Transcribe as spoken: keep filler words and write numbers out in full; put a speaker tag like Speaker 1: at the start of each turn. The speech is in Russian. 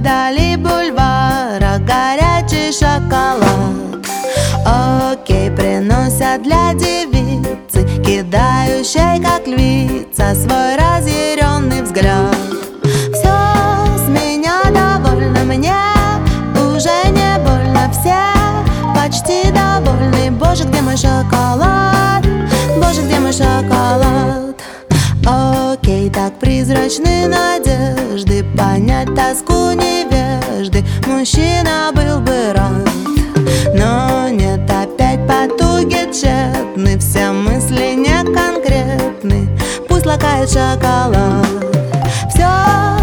Speaker 1: вдали бульвара горячий шоколад. Окей, приносят для девицы, кидающей как львица свой разъяренный взгляд. Все с меня довольно, мне уже не больно, все почти довольны. Боже, где мой шоколад? Боже, где мой шоколад? Окей, так призрачны надежды понять тоску невежды. Мужчина был бы рад, но нет, опять потуги тщетны. Все мысли не конкретны, пусть лакает шоколад. Все